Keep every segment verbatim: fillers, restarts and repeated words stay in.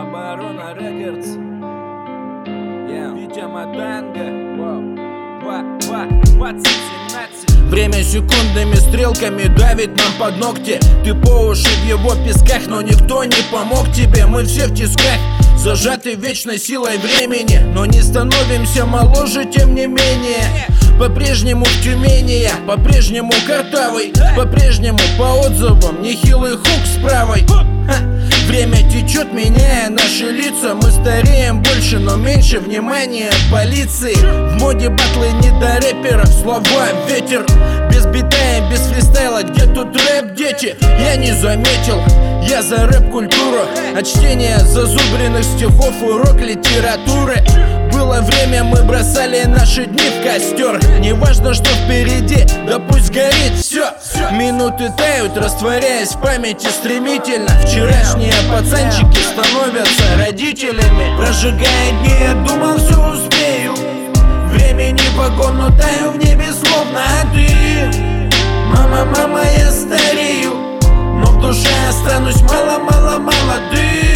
Оборона Рекордс. Yeah. Витя Матанга. Wow. двадцать семнадцать. Время секундными стрелками давит нам под ногти. Ты по уши в его песках, но никто не помог тебе. Мы все в тисках, зажаты вечной силой времени, но не становимся моложе, тем не менее. По-прежнему в Тюмени я, по-прежнему картавый, по-прежнему по отзывам нехилый хук с правой. Ха. Время течет, меняя наши лица. Мы стареем больше, но меньше внимания полиции. В моде батлы не до рэперов, слова ветер. Без бита и без фристайла, где тут рэп, дети? Я не заметил, я за рэп-культуру. От чтения зазубренных стихов урок литературы. Было время, мы бросали наши дни в костер. Не важно, что впереди, да пусть горит все. Минуты тают, растворяясь в памяти стремительно. Вчерашние пацанчики становятся родителями. Прожигая дни, я думал, все успею. Времени вагон, но таю в небе, словно ты. Мама, мама, я старею, но в душе останусь мало-мало-мало ты.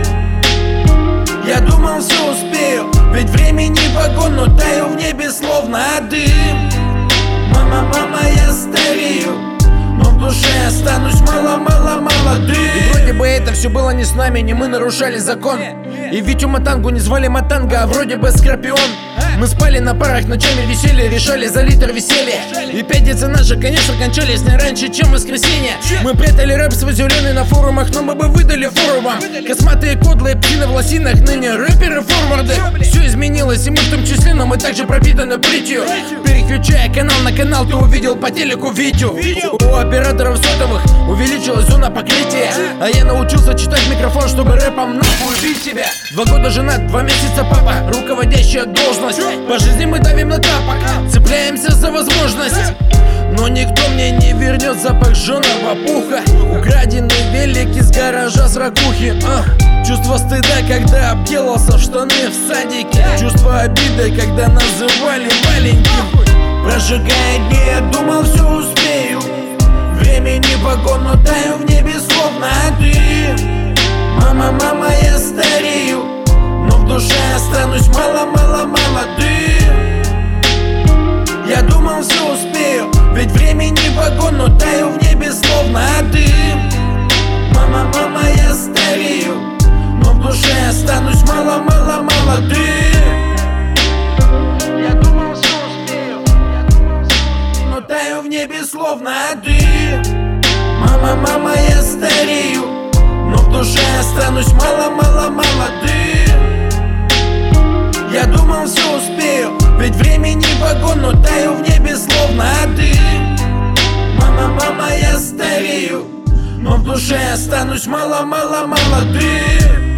Я думал, все успею, ведь времени вагон, но таю в небе, словно дым. Мама, мама, я старею, но в душе останусь мало-мало-мало ты. И вроде бы это все было не с нами, не мы нарушали закон. И Витю Матангу не звали Матанга, а вроде бы Скорпион. Мы спали на парах, ночами висели, решали за литр веселья. И пятницы наши, конечно, кончались не раньше, чем воскресенье. Мы прятали рэп свой зеленый на форумах, но мы бы выдали фору вам. Косматые кодлы, псины в лосинах, ныне рэперы форварды. Все изменилось, и мы в том числе, но мы также пропитаны притью. Переключая канал на канал, ты увидел по телеку Витю. У операторов сотовых увеличилась зона покрытия, а я научился читать микрофон, чтобы рэпом нахуй бить тебя. Два года женат, два месяца папа, руководящая должность. По жизни мы давим на тапок, цепляемся за возможность. Но никто мне не вернет запах жженого пуха, украденный велик из гаража с ракухи. а. Чувство стыда, когда обделался в штаны в садике. Чувство обиды, когда называли маленьким. Прожигая дни, я думал, все успею. Времени вагон, но таю в небе, словно ты. Мама, мама, я старею, но в душе останусь мало-мало-мало ты. Я думал, все успею, ведь времени вагон, но таю в небе, словно дым. Мама, мама, я старею, но в душе останусь мало-мало-мало ты. Я думал, все успею, но таю в небе, словно дым. Мама, мама, я старею, но в душе останусь мало-мало-мало ты. Я думал, все успею, ведь времени вагон, но таю в небе, словно дым. Мама, мама, я старею, но в душе останусь мало-мало-мало ты.